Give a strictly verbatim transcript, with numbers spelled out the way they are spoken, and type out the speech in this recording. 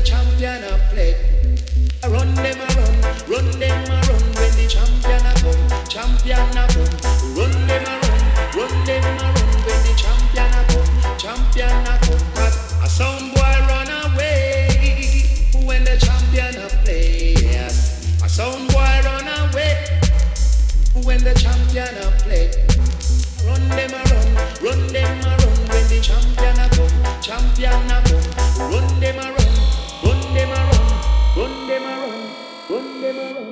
champion a play. Run them a run, run them a run when the champion a come, champion a come. Run them a run, run them a run when the champion a come, champion a come. 'Cause a sound boy run away when the champion a play. A sound boy run away when the champion a play. Run them a run, run them a run when the champion a come, champion a come. Run them a run, run them a run, run them a run, run them a run.